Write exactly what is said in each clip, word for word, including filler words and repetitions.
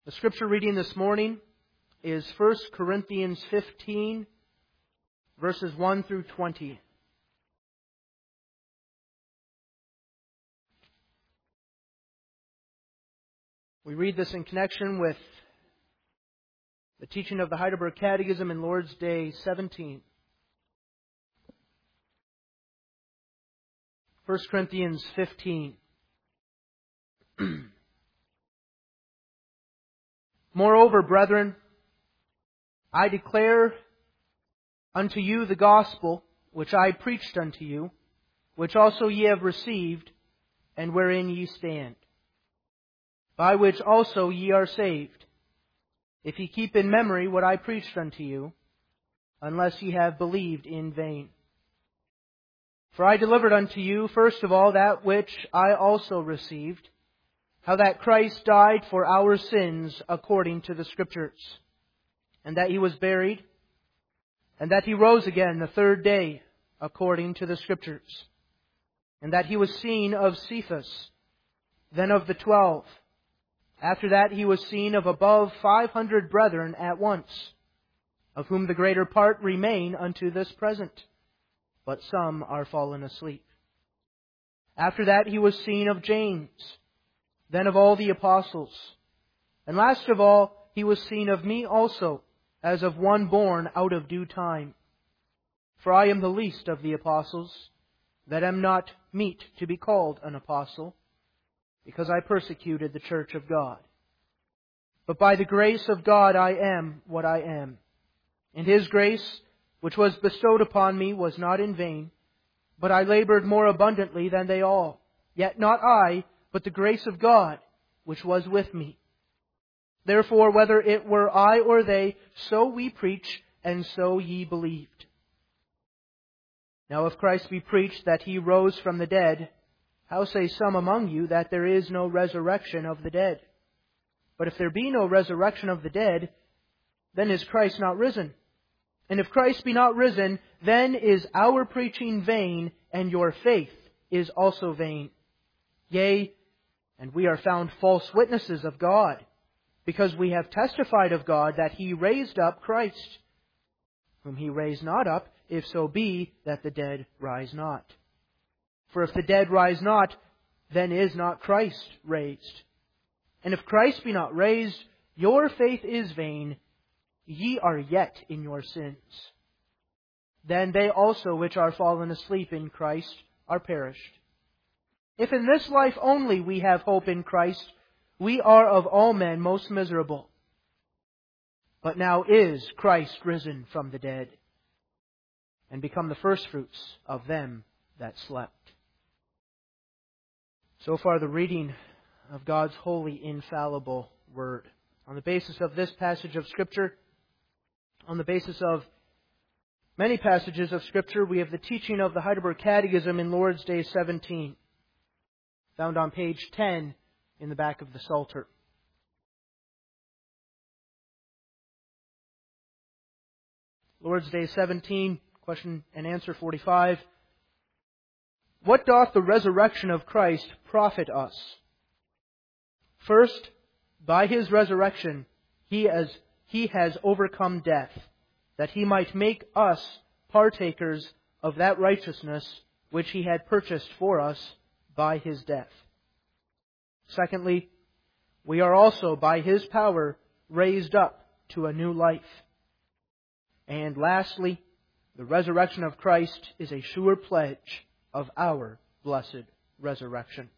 The scripture reading this morning is First Corinthians fifteen, verses one through twenty. We read this in connection with the teaching of the Heidelberg Catechism in Lord's Day seventeen. First Corinthians fifteen. Moreover, brethren, I declare unto you the gospel which I preached unto you, which also ye have received, and wherein ye stand, by which also ye are saved, if ye keep in memory what I preached unto you, unless ye have believed in vain. For I delivered unto you first of all that which I also received, how that Christ died for our sins according to the Scriptures, and that He was buried, and that He rose again the third day according to the Scriptures, and that He was seen of Cephas, then of the twelve. After that He was seen of above five hundred brethren at once, of whom the greater part remain unto this present, but some are fallen asleep. After that He was seen of James, then of all the apostles. And last of all, He was seen of me also, as of one born out of due time. For I am the least of the apostles, that am not meet to be called an apostle, because I persecuted the church of God. But by the grace of God I am what I am. And His grace, which was bestowed upon me, was not in vain, but I labored more abundantly than they all. Yet not I, but the grace of God, which was with me. Therefore, whether it were I or they, so we preach, and so ye believed. Now if Christ be preached that He rose from the dead, how say some among you that there is no resurrection of the dead? But if there be no resurrection of the dead, then is Christ not risen? And if Christ be not risen, then is our preaching vain, and your faith is also vain. Yea, and we are found false witnesses of God, because we have testified of God that He raised up Christ, whom He raised not up, if so be that the dead rise not. For if the dead rise not, then is not Christ raised. And if Christ be not raised, your faith is vain, ye are yet in your sins. Then they also which are fallen asleep in Christ are perished. If in this life only we have hope in Christ, we are of all men most miserable. But now is Christ risen from the dead, and become the firstfruits of them that slept. So far the reading of God's holy, infallible Word. On the basis of this passage of Scripture, on the basis of many passages of Scripture, we have the teaching of the Heidelberg Catechism in Lord's Day seventeen, found on page ten in the back of the Psalter. Lord's Day seventeen, question and answer forty-five. What doth the resurrection of Christ profit us? First, by His resurrection, He has, he has overcome death, that He might make us partakers of that righteousness which He had purchased for us by His death. Secondly, we are also by His power raised up to a new life. And lastly, the resurrection of Christ is a sure pledge of our blessed resurrection.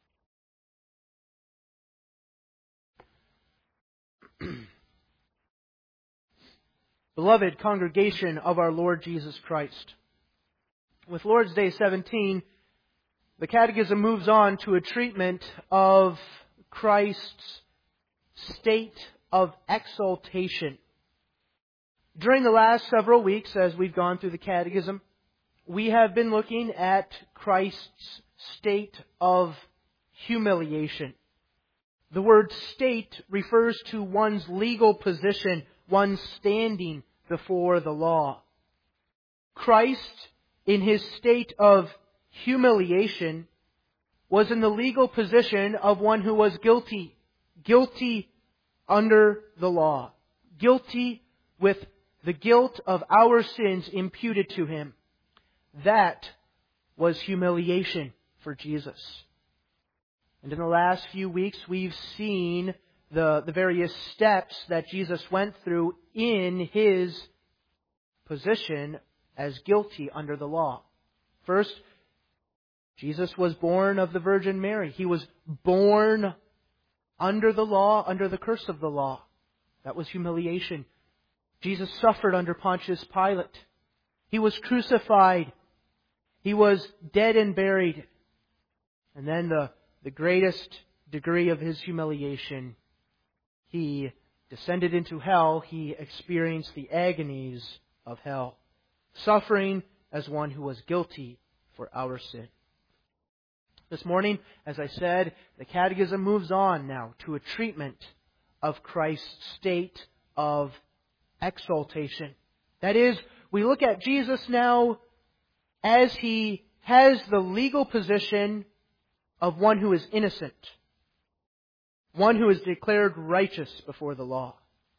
Beloved congregation of our Lord Jesus Christ, with Lord's Day seventeen, the Catechism moves on to a treatment of Christ's state of exaltation. During the last several weeks, as we've gone through the Catechism, we have been looking at Christ's state of humiliation. The word state refers to one's legal position, one's standing before the law. Christ, in His state of humiliation, was in the legal position of one who was guilty, guilty under the law, guilty with the guilt of our sins imputed to Him. That was humiliation for Jesus. And in the last few weeks, we've seen the, the various steps that Jesus went through in His position as guilty under the law. First, Jesus was born of the Virgin Mary. He was born under the law, under the curse of the law. That was humiliation. Jesus suffered under Pontius Pilate. He was crucified. He was dead and buried. And then the, the greatest degree of His humiliation, He descended into hell. He experienced the agonies of hell, suffering as one who was guilty for our sin. This morning, as I said, the Catechism moves on now to a treatment of Christ's state of exaltation. That is, we look at Jesus now as He has the legal position of one who is innocent, one who is declared righteous before the law.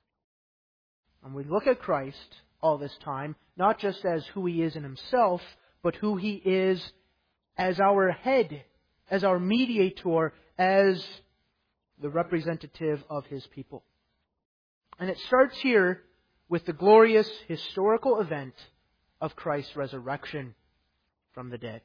And we look at Christ all this time, not just as who He is in Himself, but who He is as our head, as our mediator, as the representative of His people. And it starts here with the glorious historical event of Christ's resurrection from the dead.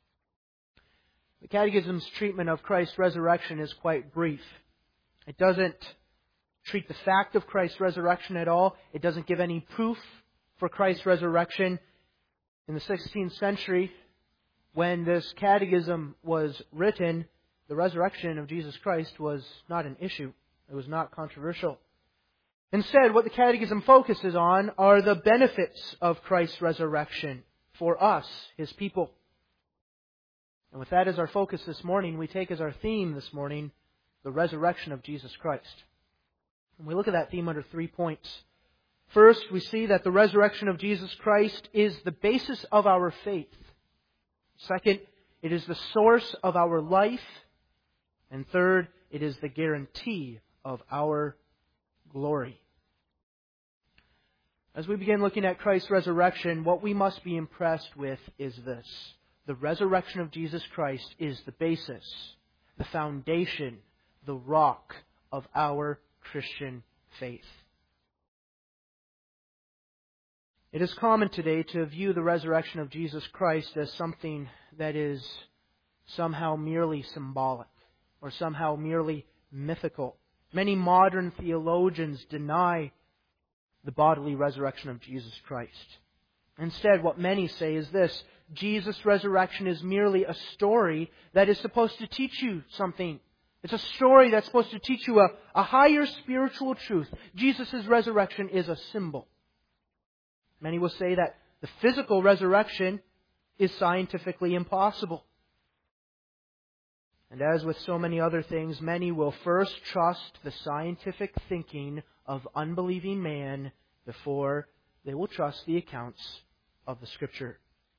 The Catechism's treatment of Christ's resurrection is quite brief. It doesn't treat the fact of Christ's resurrection at all. It doesn't give any proof for Christ's resurrection. In the sixteenth century, when this catechism was written, the resurrection of Jesus Christ was not an issue. It was not controversial. Instead, what the catechism focuses on are the benefits of Christ's resurrection for us, His people. And with that as our focus this morning, we take as our theme this morning the resurrection of Jesus Christ. And we look at that theme under three points. First, we see that the resurrection of Jesus Christ is the basis of our faith. Second, it is the source of our life. And third, it is the guarantee of our glory. As we begin looking at Christ's resurrection, what we must be impressed with is this. The resurrection of Jesus Christ is the basis, the foundation, the rock of our Christian faith. It is common today to view the resurrection of Jesus Christ as something that is somehow merely symbolic or somehow merely mythical. Many modern theologians deny the bodily resurrection of Jesus Christ. Instead, what many say is this: Jesus' resurrection is merely a story that is supposed to teach you something. It's a story that's supposed to teach you a, a higher spiritual truth. Jesus' resurrection is a symbol. Many will say that the physical resurrection is scientifically impossible. And as with so many other things, many will first trust the scientific thinking of unbelieving man before they will trust the accounts of the Scripture.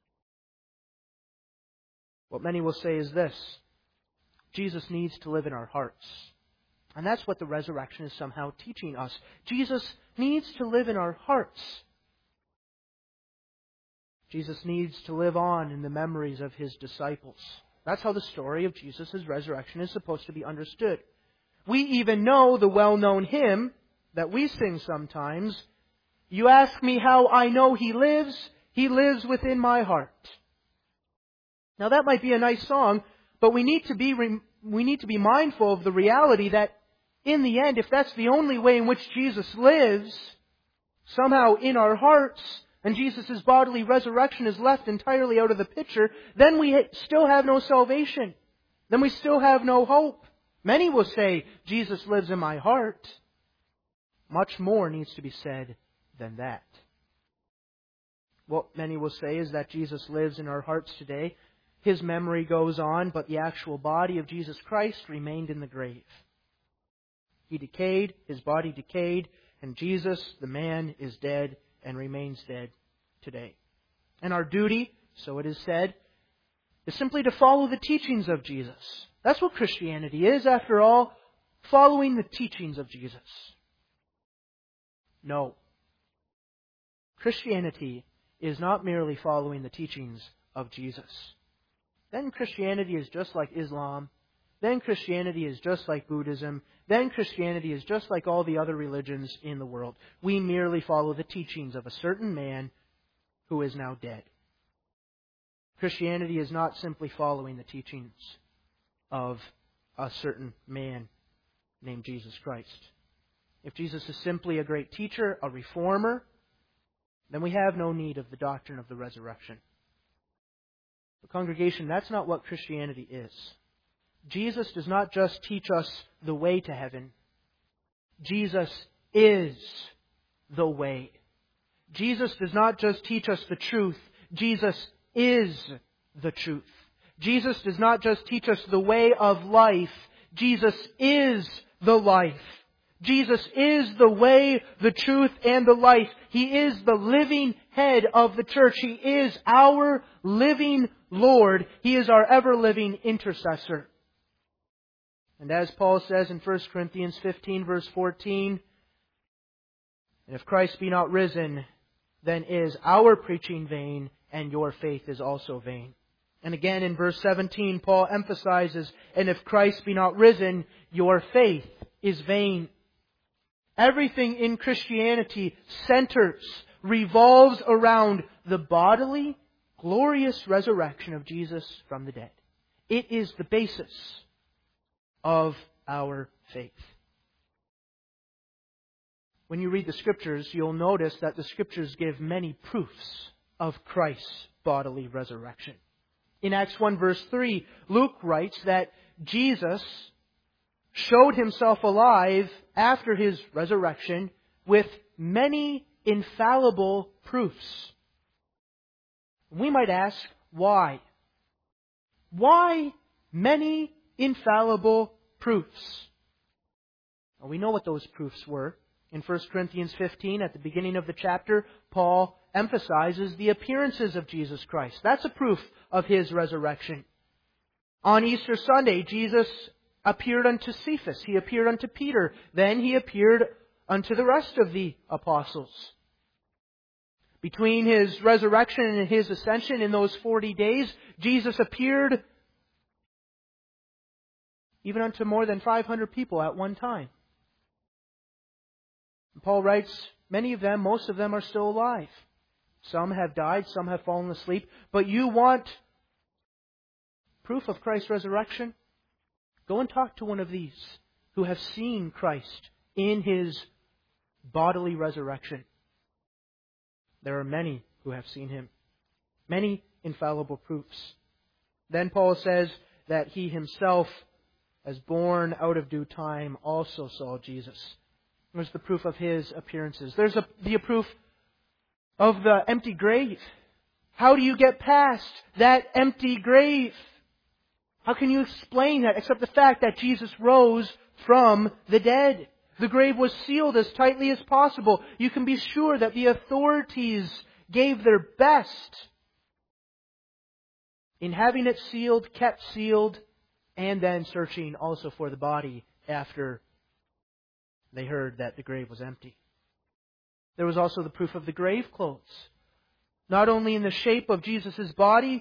What many will say is this: Jesus needs to live in our hearts. And that's what the resurrection is somehow teaching us. Jesus needs to live in our hearts. Jesus needs to live on in the memories of His disciples. That's how the story of Jesus' resurrection is supposed to be understood. We even know the well-known hymn that we sing sometimes. You ask me how I know He lives. He lives within my heart. Now that might be a nice song, but we need to be we need to be mindful of the reality that in the end, if that's the only way in which Jesus lives, somehow in our hearts, and Jesus' bodily resurrection is left entirely out of the picture, then we still have no salvation. Then we still have no hope. Many will say, Jesus lives in my heart. Much more needs to be said than that. What many will say is that Jesus lives in our hearts today. His memory goes on, but the actual body of Jesus Christ remained in the grave. He decayed, His body decayed, and Jesus, the man, is dead and remains dead today. And our duty, so it is said, is simply to follow the teachings of Jesus. That's what Christianity is, after all. following the teachings of Jesus. No. Christianity is not merely following the teachings of Jesus. Then Christianity is just like Islam. Then Christianity is just like Buddhism. Then Christianity is just like all the other religions in the world. We merely follow the teachings of a certain man who is now dead. Christianity is not simply following the teachings of a certain man named Jesus Christ. If Jesus is simply a great teacher, a reformer, then we have no need of the doctrine of the resurrection. The congregation, that's not what Christianity is. Jesus does not just teach us the way to heaven. Jesus is the way. Jesus does not just teach us the truth. Jesus is the truth. Jesus does not just teach us the way of life. Jesus is the life. Jesus is the way, the truth, and the life. He is the living head of the church. He is our living Lord. He is our ever-living intercessor. And as Paul says in First Corinthians fifteen, verse fourteen, and if Christ be not risen, then is our preaching vain, and your faith is also vain. And again in verse seventeen, Paul emphasizes, and if Christ be not risen, your faith is vain. Everything in Christianity centers, revolves around the bodily, glorious resurrection of Jesus from the dead. It is the basis of our faith. When you read the Scriptures, you'll notice that the Scriptures give many proofs of Christ's bodily resurrection. In Acts one verse three, Luke writes that Jesus showed Himself alive after His resurrection with many infallible proofs. We might ask, why? Why many infallible proofs? Well, we know what those proofs were. In First Corinthians fifteen, at the beginning of the chapter, Paul emphasizes the appearances of Jesus Christ. That's a proof of His resurrection. On Easter Sunday, Jesus appeared unto Cephas. He appeared unto Peter. Then He appeared unto the rest of the apostles. Between His resurrection and His ascension in those forty days, Jesus appeared even unto more than five hundred people at one time. And Paul writes, many of them, most of them are still alive. Some have died, some have fallen asleep. But you want proof of Christ's resurrection? Go and talk to one of these who have seen Christ in His bodily resurrection. There are many who have seen Him. Many infallible proofs. Then Paul says that He Himself, as born out of due time, also saw Jesus. There's the proof of His appearances. There's a, the proof of the empty grave. How do you get past that empty grave? How can you explain that except the fact that Jesus rose from the dead? The grave was sealed as tightly as possible. You can be sure that the authorities gave their best in having it sealed, kept sealed, and then searching also for the body after they heard that the grave was empty. There was also the proof of the grave clothes. Not only in the shape of Jesus' body,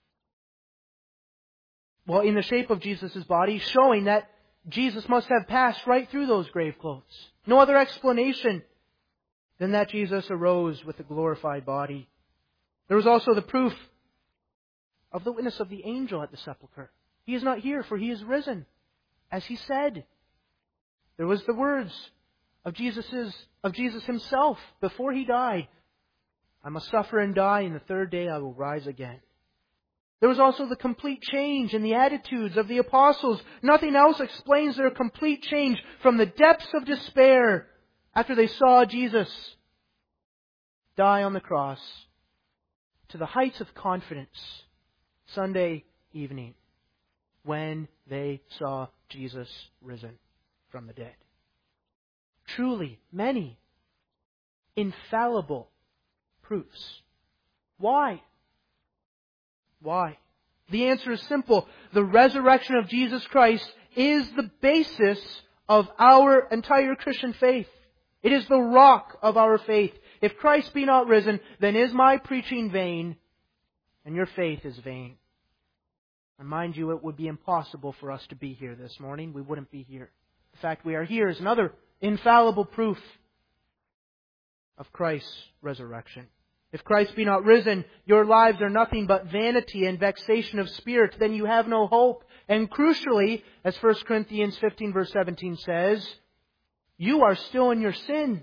well, in the shape of Jesus' body, showing that Jesus must have passed right through those grave clothes. No other explanation than that Jesus arose with a glorified body. There was also the proof of the witness of the angel at the sepulchre. He is not here, for He is risen, as He said. There was the words of Jesus's, of Jesus Himself before He died. I must suffer and die, and the third day I will rise again. There was also the complete change in the attitudes of the apostles. Nothing else explains their complete change from the depths of despair after they saw Jesus die on the cross to the heights of confidence Sunday evening when they saw Jesus risen from the dead. Truly, many infallible proofs. Why? Why? The answer is simple. The resurrection of Jesus Christ is the basis of our entire Christian faith. It is the rock of our faith. If Christ be not risen, then is my preaching vain, and your faith is vain. And mind you, it would be impossible for us to be here this morning. We wouldn't be here. The fact we are here is another infallible proof of Christ's resurrection. If Christ be not risen, your lives are nothing but vanity and vexation of spirit. Then you have no hope. And crucially, as First Corinthians fifteen verse seventeen says, you are still in your sins.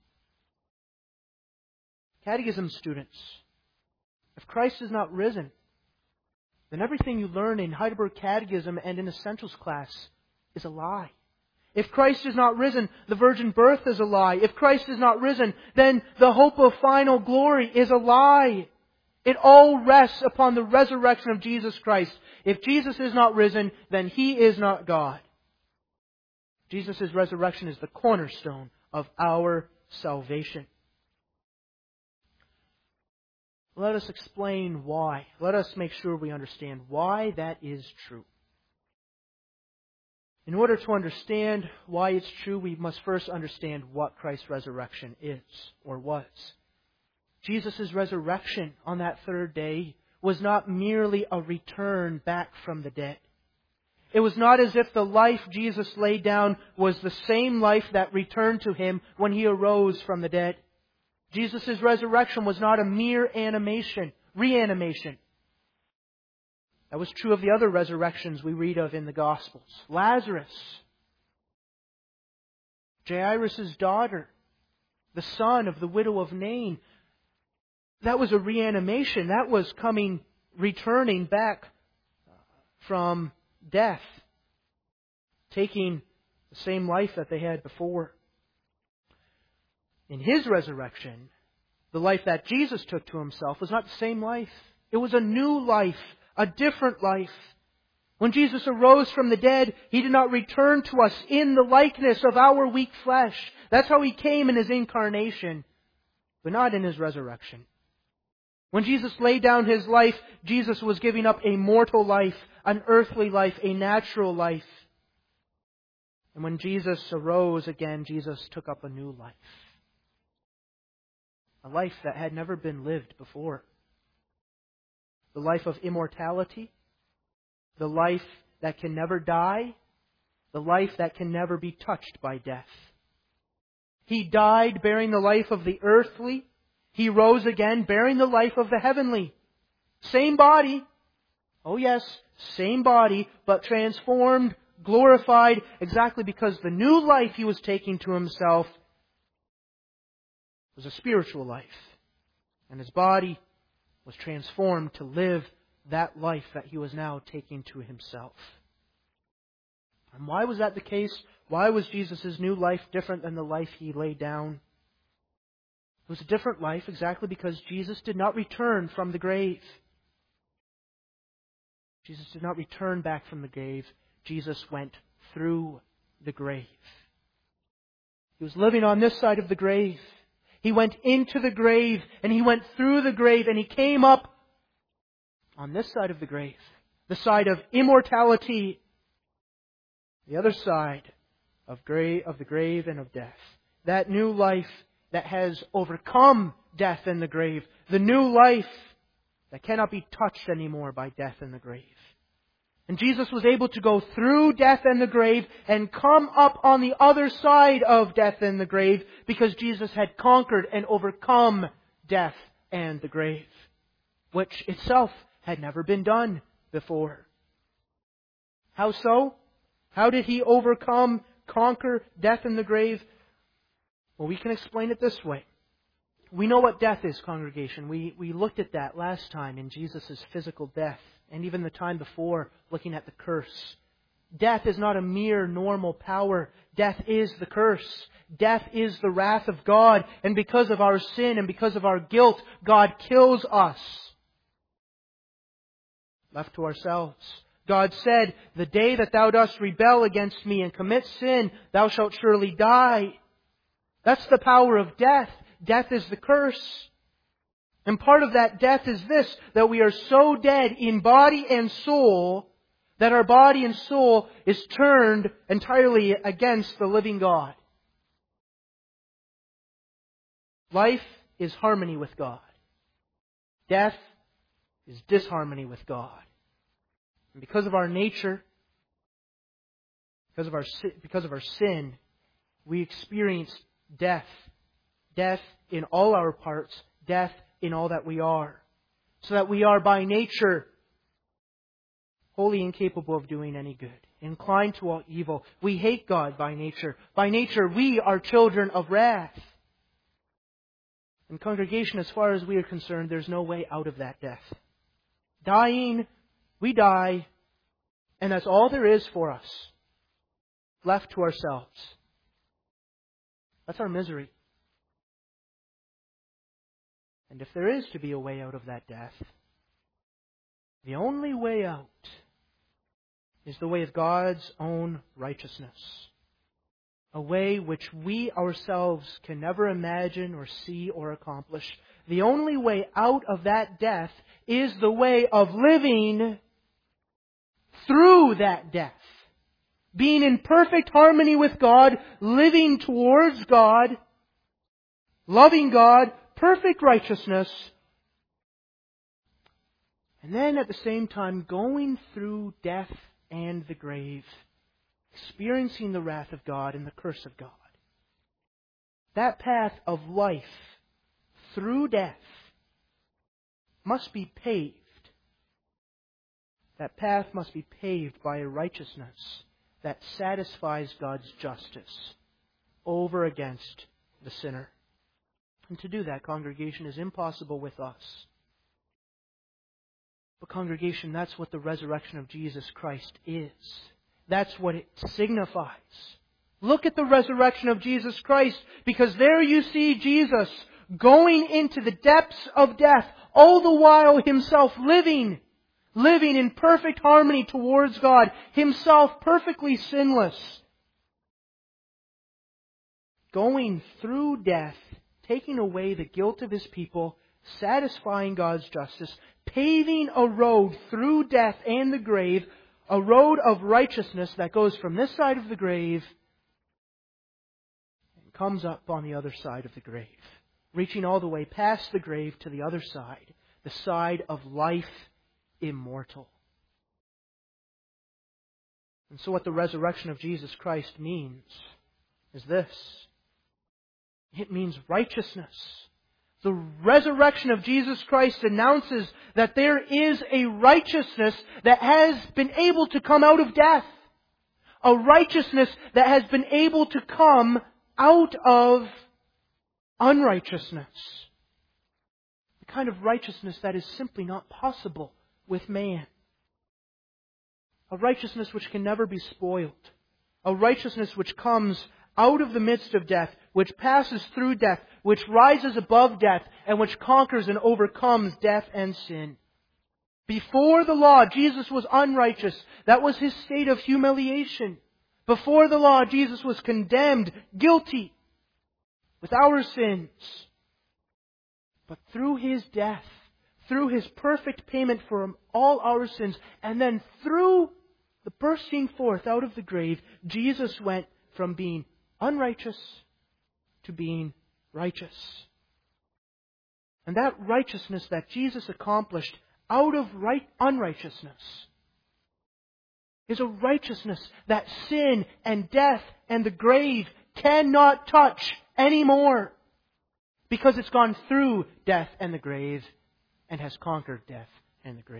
Catechism students, if Christ is not risen, then everything you learn in Heidelberg Catechism and in Essentials class is a lie. If Christ is not risen, the virgin birth is a lie. If Christ is not risen, then the hope of final glory is a lie. It all rests upon the resurrection of Jesus Christ. If Jesus is not risen, then He is not God. Jesus' resurrection is the cornerstone of our salvation. Let us explain why. Let us make sure we understand why that is true. In order to understand why it's true, we must first understand what Christ's resurrection is or was. Jesus' resurrection on that third day was not merely a return back from the dead. It was not as if the life Jesus laid down was the same life that returned to Him when He arose from the dead. Jesus' resurrection was not a mere animation, reanimation. That was true of the other resurrections we read of in the Gospels. Lazarus, Jairus' daughter, the son of the widow of Nain. That was a reanimation. That was coming, returning back from death, taking the same life that they had before. In His resurrection, the life that Jesus took to Himself was not the same life. It was a new life, a different life. When Jesus arose from the dead, He did not return to us in the likeness of our weak flesh. That's how He came in His incarnation, but not in His resurrection. When Jesus laid down His life, Jesus was giving up a mortal life, an earthly life, a natural life. And when Jesus arose again, Jesus took up a new life. A life that had never been lived before. The life of immortality. The life that can never die. The life that can never be touched by death. He died bearing the life of the earthly. He rose again bearing the life of the heavenly. Same body. Oh yes, same body, but transformed, glorified, exactly because the new life He was taking to Himself was a spiritual life. And His body was transformed to live that life that He was now taking to Himself. And why was that the case? Why was Jesus' new life different than the life He laid down? It was a different life exactly because Jesus did not return from the grave. Jesus did not return back from the grave. Jesus went through the grave. He was living on this side of the grave. He went into the grave and He went through the grave and He came up on this side of the grave. The side of immortality. The other side of, grave, of the grave and of death. That new life that has overcome death and the grave. The new life that cannot be touched anymore by death and the grave. And Jesus was able to go through death and the grave and come up on the other side of death and the grave because Jesus had conquered and overcome death and the grave, which itself had never been done before. How so? How did He overcome, conquer death and the grave? Well, we can explain it this way. We know what death is, congregation. We, we looked at that last time in Jesus' physical death. And even the time before, looking at the curse. Death is not a mere normal power. Death is the curse. Death is the wrath of God. And because of our sin and because of our guilt, God kills us. Left to ourselves. God said, "The day that thou dost rebel against me and commit sin, thou shalt surely die." That's the power of death. Death is the curse. And part of that death is this, that we are so dead in body and soul That our body and soul is turned entirely against the living God. Life is harmony with God. Death is disharmony with God. And because of our nature, because of our because of our sin, we experience death. Death in all our parts, death in all that we are. So that we are by nature wholly incapable of doing any good, inclined to all evil. We hate God by nature. By nature, we are children of wrath. In congregation, as far as we are concerned, there's no way out of that death. Dying, we die, and that's all there is for us, left to ourselves. That's our misery. And if there is to be a way out of that death, the only way out is the way of God's own righteousness. A way which we ourselves can never imagine or see or accomplish. The only way out of that death is the way of living through that death. Being in perfect harmony with God, living towards God, loving God, perfect righteousness, and then at the same time going through death and the grave, experiencing the wrath of God and the curse of God. That path of life through death must be paved. That path must be paved by a righteousness that satisfies God's justice over against the sinner. And to do that, congregation, is impossible with us. But congregation, that's what the resurrection of Jesus Christ is. That's what it signifies. Look at the resurrection of Jesus Christ, because there you see Jesus going into the depths of death, all the while Himself living, living in perfect harmony towards God, Himself perfectly sinless. Going through death, taking away the guilt of His people, satisfying God's justice, paving a road through death and the grave, a road of righteousness that goes from this side of the grave and comes up on the other side of the grave, reaching all the way past the grave to the other side, the side of life immortal. And so what the resurrection of Jesus Christ means is this. It means righteousness. The resurrection of Jesus Christ announces that there is a righteousness that has been able to come out of death. A righteousness that has been able to come out of unrighteousness. The kind of righteousness that is simply not possible with man. A righteousness which can never be spoiled. A righteousness which comes out of the midst of death, which passes through death, which rises above death, and which conquers and overcomes death and sin. Before the law, Jesus was unrighteous. That was His state of humiliation. Before the law, Jesus was condemned, guilty, with our sins. But through His death, through His perfect payment for all our sins, and then through the bursting forth out of the grave, Jesus went from being unrighteous to being righteous. And that righteousness that Jesus accomplished out of right unrighteousness is a righteousness that sin and death and the grave cannot touch anymore, because it's gone through death and the grave and has conquered death and the grave.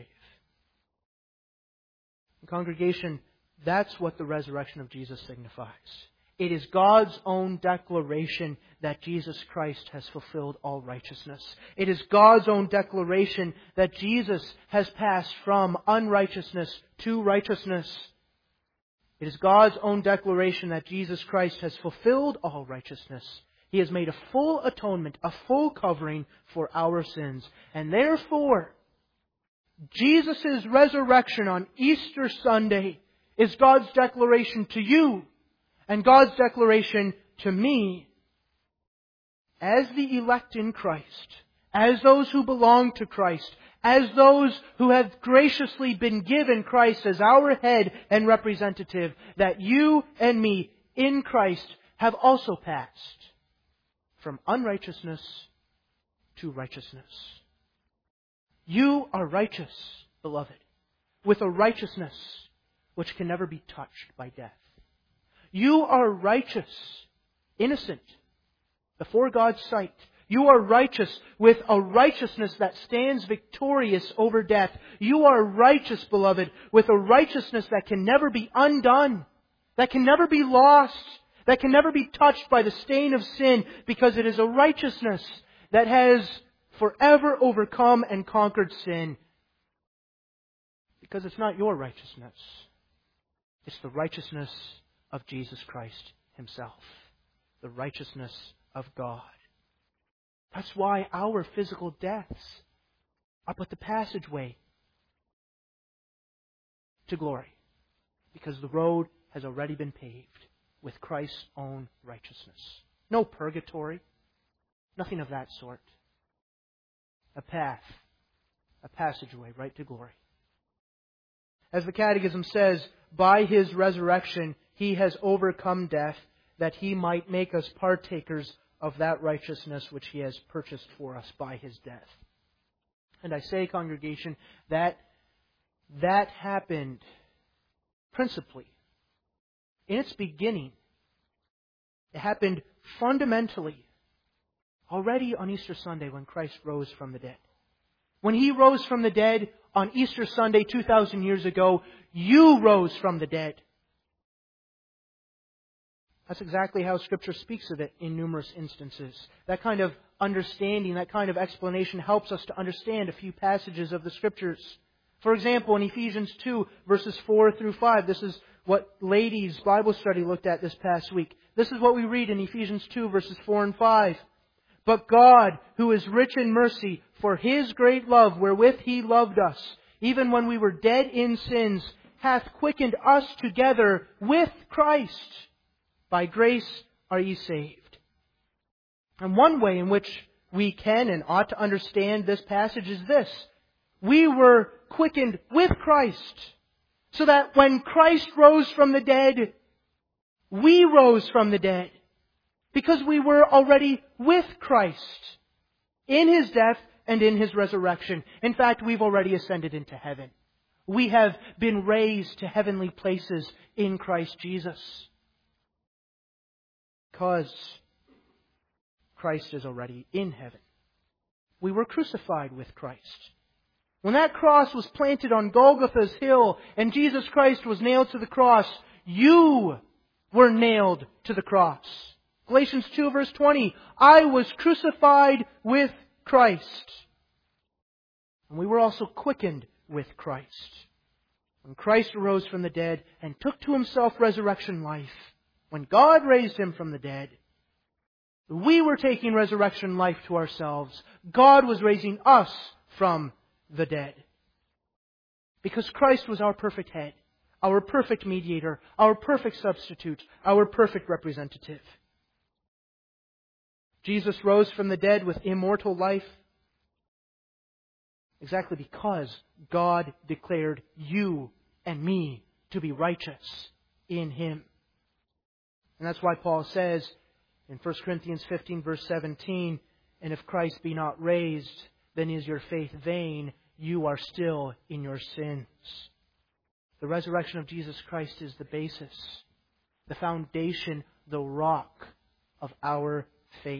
And congregation, that's what the resurrection of Jesus signifies. It is God's own declaration that Jesus Christ has fulfilled all righteousness. It is God's own declaration that Jesus has passed from unrighteousness to righteousness. It is God's own declaration that Jesus Christ has fulfilled all righteousness. He has made a full atonement, a full covering for our sins. And therefore, Jesus' resurrection on Easter Sunday is God's declaration to you and God's declaration to me as the elect in Christ, as those who belong to Christ, as those who have graciously been given Christ as our head and representative, that you and me in Christ have also passed from unrighteousness to righteousness. You are righteous, beloved, with a righteousness which can never be touched by death. You are righteous, innocent, before God's sight. You are righteous with a righteousness that stands victorious over death. You are righteous, beloved, with a righteousness that can never be undone, that can never be lost, that can never be touched by the stain of sin, because it is a righteousness that has forever overcome and conquered sin. Because it's not your righteousness. It's the righteousness of Jesus Christ Himself. The righteousness of God. That's why our physical deaths are but the passageway to glory. Because the road has already been paved with Christ's own righteousness. No purgatory. Nothing of that sort. A path. A passageway right to glory. As the Catechism says, by His resurrection He has overcome death, that He might make us partakers of that righteousness which He has purchased for us by His death. And I say, congregation, that that happened principally, in its beginning, it happened fundamentally already on Easter Sunday when Christ rose from the dead. When He rose from the dead on Easter Sunday two thousand years ago, you rose from the dead. That's exactly how Scripture speaks of it in numerous instances. That kind of understanding, that kind of explanation helps us to understand a few passages of the Scriptures. For example, in Ephesians two, verses four through five, this is what ladies' Bible study looked at this past week. This is what we read in Ephesians two, verses four and five. But God, who is rich in mercy, for His great love wherewith He loved us, even when we were dead in sins, hath quickened us together with Christ. By grace are ye saved. And one way in which we can and ought to understand this passage is this. We were quickened with Christ, so that when Christ rose from the dead, we rose from the dead. Because we were already with Christ in His death and in His resurrection. In fact, we've already ascended into heaven. We have been raised to heavenly places in Christ Jesus. Because Christ is already in heaven. We were crucified with Christ. When that cross was planted on Golgotha's hill and Jesus Christ was nailed to the cross, you were nailed to the cross. Galatians two verse twenty, I was crucified with Christ. And we were also quickened with Christ. When Christ arose from the dead and took to Himself resurrection life, when God raised Him from the dead, we were taking resurrection life to ourselves. God was raising us from the dead. Because Christ was our perfect head, our perfect mediator, our perfect substitute, our perfect representative. Jesus rose from the dead with immortal life exactly because God declared you and me to be righteous in Him. And that's why Paul says in First Corinthians fifteen verse seventeen, and if Christ be not raised, then is your faith vain. You are still in your sins. The resurrection of Jesus Christ is the basis, the foundation, the rock of our faith.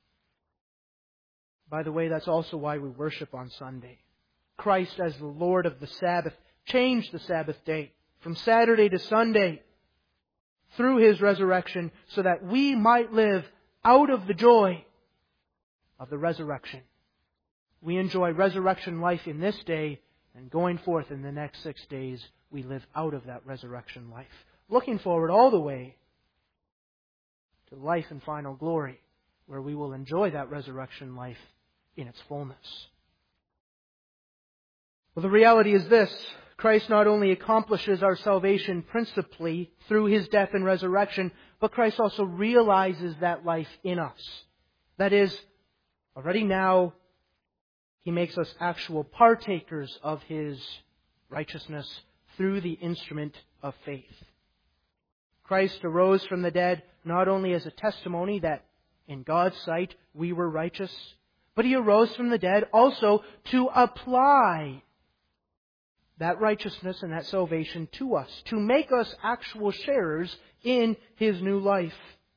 By the way, that's also why we worship on Sunday. Christ as the Lord of the Sabbath changed the Sabbath day from Saturday to Sunday through His resurrection so that we might live out of the joy of the resurrection. We enjoy resurrection life in this day, and going forth in the next six days, we live out of that resurrection life. Looking forward all the way to life and final glory, where we will enjoy that resurrection life in its fullness. Well, the reality is this. Christ not only accomplishes our salvation principally through His death and resurrection, but Christ also realizes that life in us. That is, already now, He makes us actual partakers of His righteousness through the instrument of faith. Christ arose from the dead not only as a testimony that in God's sight we were righteous, but He arose from the dead also to apply that righteousness and that salvation to us, to make us actual sharers in His new life,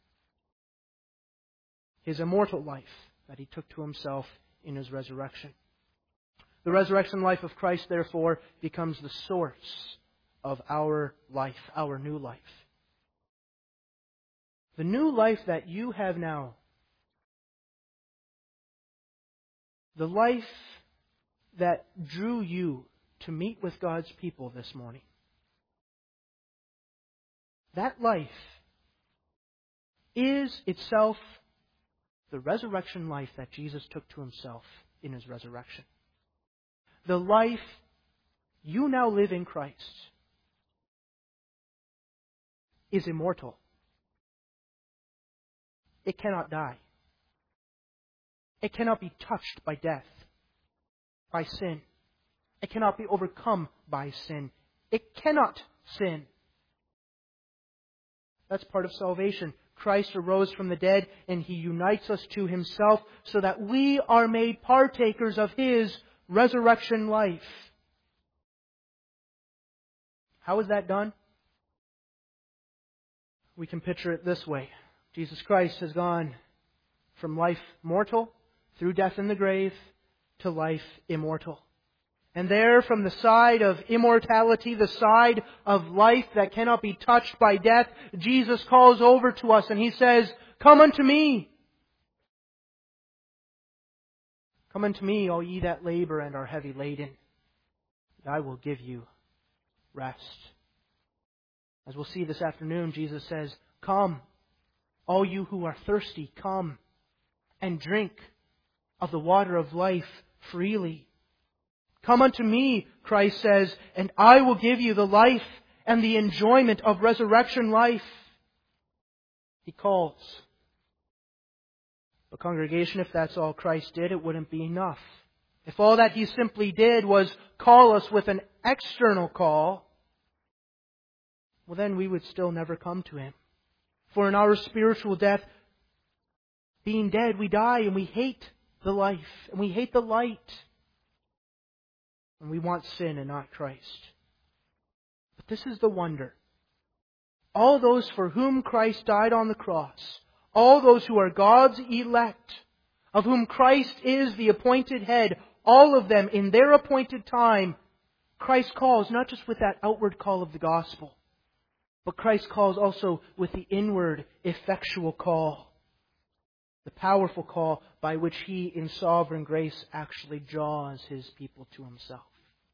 His immortal life that He took to Himself in His resurrection. The resurrection life of Christ, therefore, becomes the source of our life, our new life. The new life that you have now, the life that drew you to meet with God's people this morning, that life is itself the resurrection life that Jesus took to Himself in His resurrection. The life you now live in Christ is immortal. It cannot die. It cannot be touched by death, by sin. It cannot be overcome by sin. It cannot sin. That's part of salvation. Christ arose from the dead and He unites us to Himself so that we are made partakers of His resurrection life. How is that done? We can picture it this way. Jesus Christ has gone from life mortal through death in the grave to life immortal. And there, from the side of immortality, the side of life that cannot be touched by death, Jesus calls over to us and He says, "Come unto me. Come unto me, all ye that labor and are heavy laden, and I will give you rest." As we'll see this afternoon, Jesus says, "Come, all you who are thirsty, come and drink of the water of life freely. Come unto me," Christ says, "and I will give you the life and the enjoyment of resurrection life." He calls. But congregation, if that's all Christ did, it wouldn't be enough. If all that He simply did was call us with an external call, well then we would still never come to Him. For in our spiritual death, being dead, we die and we hate the life and we hate the light. And we want sin and not Christ. But this is the wonder. All those for whom Christ died on the cross, all those who are God's elect, of whom Christ is the appointed head, all of them in their appointed time, Christ calls not just with that outward call of the gospel, but Christ calls also with the inward, effectual call. The powerful call by which He, in sovereign grace, actually draws His people to Himself.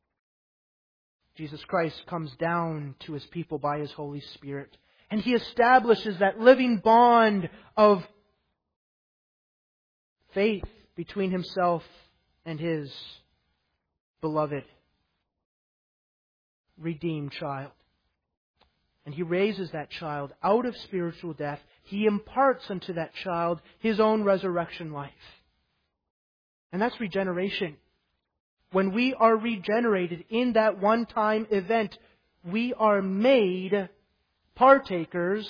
Jesus Christ comes down to His people by His Holy Spirit, and He establishes that living bond of faith between Himself and His beloved, redeemed child. And He raises that child out of spiritual death. He imparts unto that child His own resurrection life. And that's regeneration. When we are regenerated in that one-time event, we are made partakers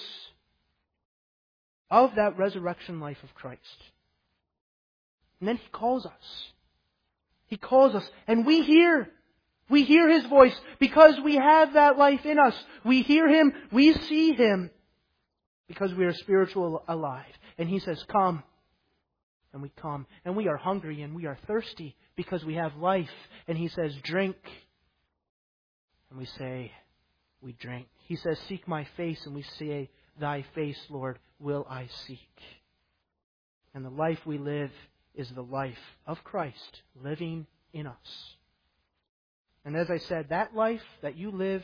of that resurrection life of Christ. And then He calls us. He calls us, and we hear. We hear His voice because we have that life in us. We hear Him, we see Him because we are spiritual alive. And He says, "Come." And we come. And we are hungry and we are thirsty because we have life. And He says, "Drink." And we say, we drink. He says, "Seek my face." And we say, "Thy face, Lord, will I seek." And the life we live is the life of Christ living in us. And as I said, that life that you live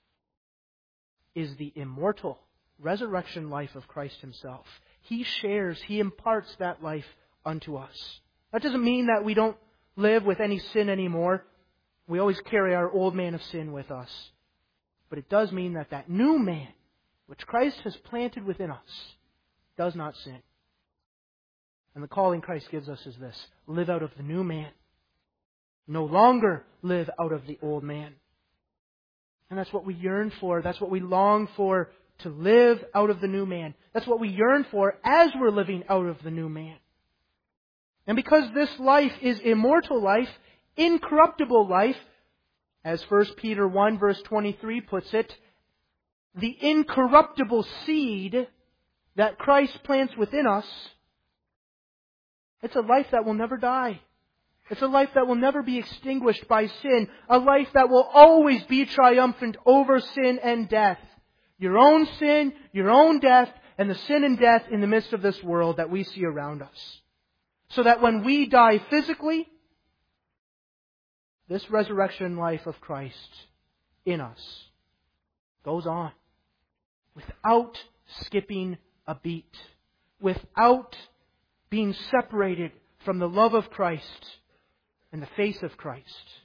is the immortal resurrection life of Christ Himself. He shares, He imparts that life unto us. That doesn't mean that we don't live with any sin anymore. We always carry our old man of sin with us. But it does mean that that new man, which Christ has planted within us, does not sin. And the calling Christ gives us is this: live out of the new man. No longer live out of the old man. And that's what we yearn for. That's what we long for, to live out of the new man. That's what we yearn for as we're living out of the new man. And because this life is immortal life, incorruptible life, as First Peter one verse twenty-three puts it, the incorruptible seed that Christ plants within us, it's a life that will never die. It's a life that will never be extinguished by sin. A life that will always be triumphant over sin and death. Your own sin, your own death, and the sin and death in the midst of this world that we see around us. So that when we die physically, this resurrection life of Christ in us goes on without skipping a beat, without being separated from the love of Christ and the face of Christ.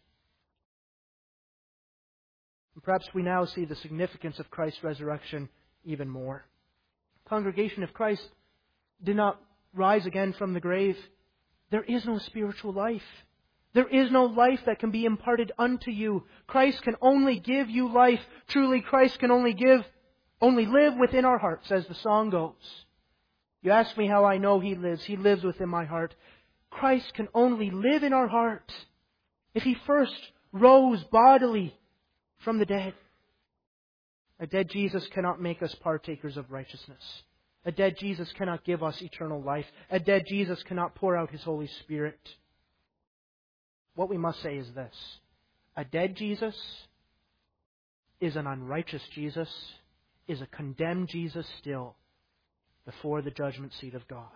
And perhaps we now see the significance of Christ's resurrection even more. Congregation, if Christ did not rise again from the grave, there is no spiritual life. There is no life that can be imparted unto you. Christ can only give you life. Truly, Christ can only give, only live within our hearts, as the song goes. You ask me how I know He lives. He lives within my heart. Christ can only live in our heart if He first rose bodily from the dead. A dead Jesus cannot make us partakers of righteousness. A dead Jesus cannot give us eternal life. A dead Jesus cannot pour out His Holy Spirit. What we must say is this: a dead Jesus is an unrighteous Jesus, is a condemned Jesus still before the judgment seat of God.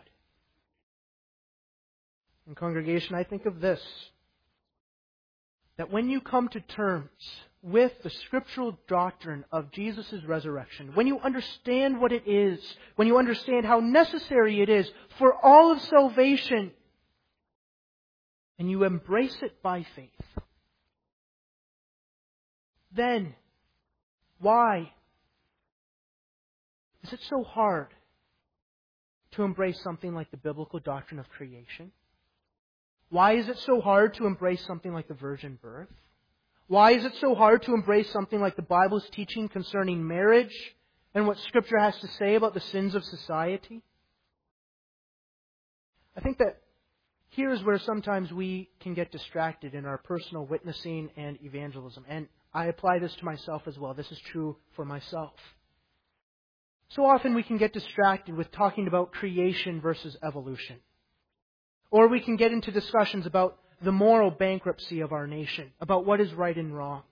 And congregation, I think of this, that when you come to terms with the scriptural doctrine of Jesus' resurrection, when you understand what it is, when you understand how necessary it is for all of salvation, and you embrace it by faith, then why is it so hard to embrace something like the biblical doctrine of creation? Why is it so hard to embrace something like the virgin birth? Why is it so hard to embrace something like the Bible's teaching concerning marriage and what Scripture has to say about the sins of society? I think that here is where sometimes we can get distracted in our personal witnessing and evangelism. And I apply this to myself as well. This is true for myself. So often we can get distracted with talking about creation versus evolution. Or we can get into discussions about the moral bankruptcy of our nation, about what is right and wrong.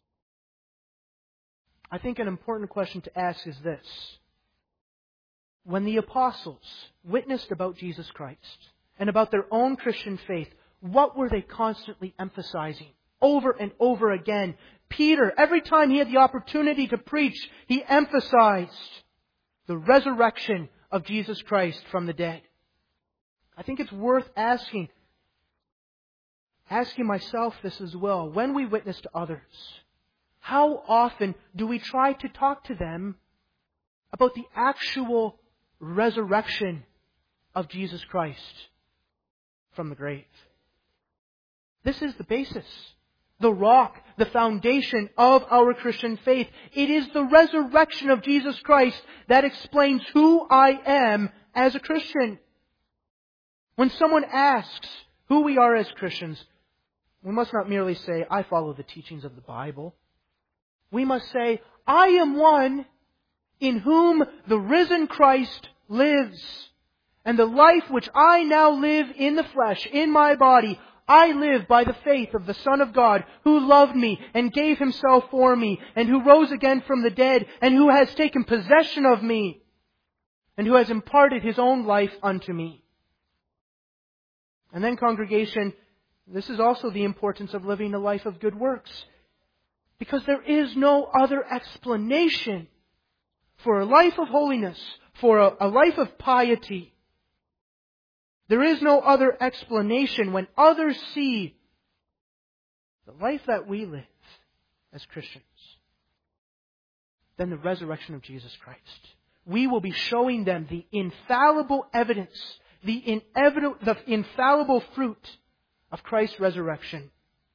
I think an important question to ask is this: when the apostles witnessed about Jesus Christ and about their own Christian faith, what were they constantly emphasizing over and over again? Peter, every time he had the opportunity to preach, he emphasized the resurrection of Jesus Christ from the dead. I think it's worth asking, asking myself this as well. When we witness to others, how often do we try to talk to them about the actual resurrection of Jesus Christ from the grave? This is the basis, the rock, the foundation of our Christian faith. It is the resurrection of Jesus Christ that explains who I am as a Christian. When someone asks who we are as Christians, we must not merely say, I follow the teachings of the Bible. We must say, I am one in whom the risen Christ lives. And the life which I now live in the flesh, in my body, I live by the faith of the Son of God, who loved me and gave Himself for me, and who rose again from the dead, and who has taken possession of me, and who has imparted His own life unto me. And then, congregation, this is also the importance of living a life of good works. Because there is no other explanation for a life of holiness, for a, a life of piety. There is no other explanation when others see the life that we live as Christians than the resurrection of Jesus Christ. We will be showing them the infallible evidence, the inevitable, the infallible fruit of Christ's resurrection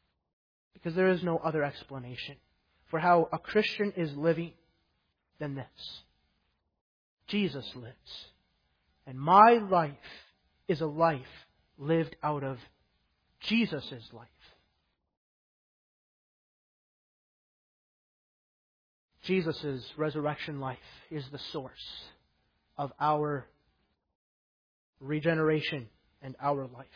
Because there is no other explanation for how a Christian is living than this. Jesus lives. And my life is a life lived out of Jesus' life. Jesus' resurrection life is the source of our regeneration and our life.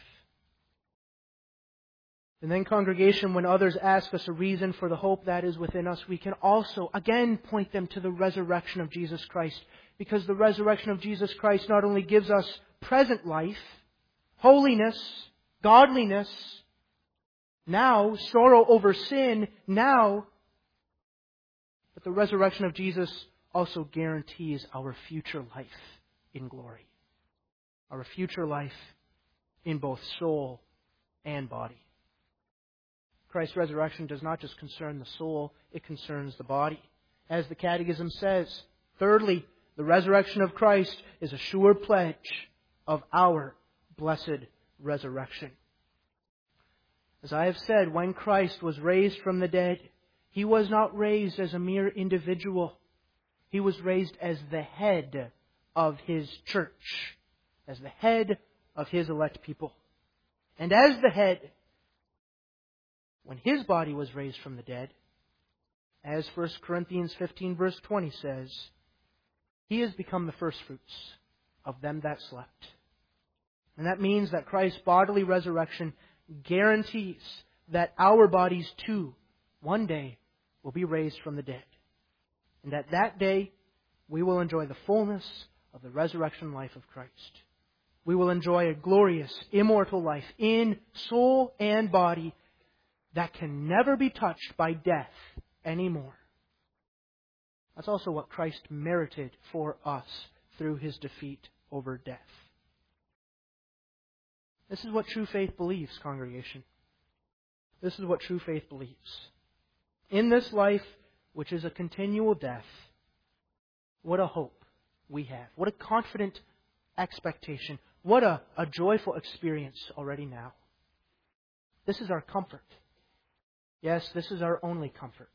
And then, congregation, when others ask us a reason for the hope that is within us, we can also, again, point them to the resurrection of Jesus Christ. Because the resurrection of Jesus Christ not only gives us present life, holiness, godliness, now, sorrow over sin, now, but the resurrection of Jesus also guarantees our future life in glory. Our future life in both soul and body. Christ's resurrection does not just concern the soul, it concerns the body. As the Catechism says, thirdly, the resurrection of Christ is a sure pledge of our blessed resurrection. As I have said, when Christ was raised from the dead, He was not raised as a mere individual. He was raised as the head of His church, as the head of His elect people. And as the head, when His body was raised from the dead, as First Corinthians fifteen verse twenty says, He has become the firstfruits of them that slept. And that means that Christ's bodily resurrection guarantees that our bodies too, one day, will be raised from the dead. And at that day, we will enjoy the fullness of the resurrection life of Christ. We will enjoy a glorious, immortal life in soul and body that can never be touched by death anymore. That's also what Christ merited for us through His defeat over death. This is what true faith believes, congregation. This is what true faith believes. In this life, which is a continual death, what a hope we have. What a confident expectation. What a, a joyful experience already now. This is our comfort. Yes, this is our only comfort.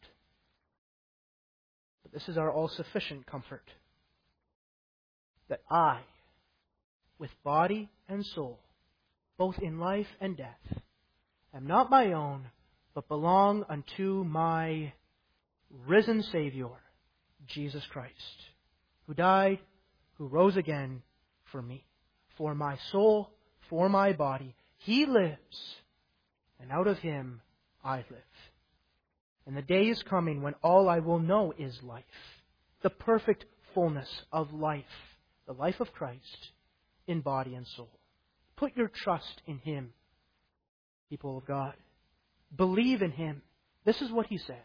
But this is our all-sufficient comfort. That I, with body and soul, both in life and death, am not my own, but belong unto my risen Savior, Jesus Christ, who died, who rose again for me, for my soul, for my body. He lives, and out of Him I live. And the day is coming when all I will know is life, the perfect fullness of life, the life of Christ in body and soul. Put your trust in Him, people of God. Believe in Him. This is what He says.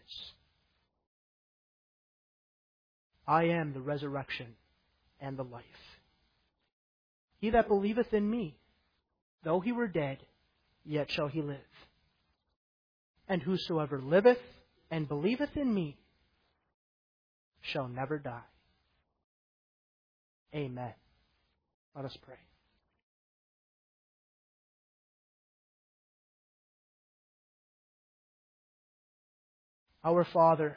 I am the resurrection and the life. He that believeth in me, though he were dead, yet shall he live. And whosoever liveth and believeth in me shall never die. Amen. Let us pray. Our Father,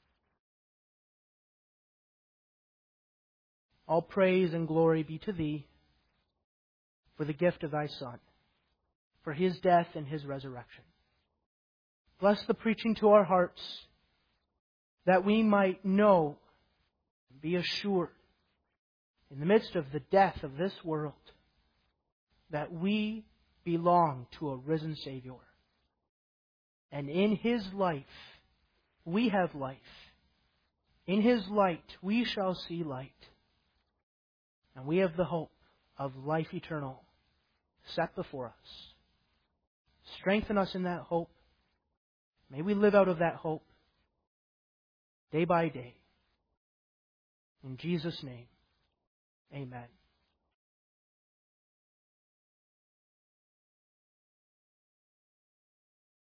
all praise and glory be to Thee for the gift of Thy Son, for His death and His resurrection. Bless the preaching to our hearts, that we might know and be assured, in the midst of the death of this world, that we belong to a risen Savior. And in His life, we have life. In His light, we shall see light. And we have the hope of life eternal set before us. Strengthen us in that hope. May we live out of that hope day by day. In Jesus' name, amen.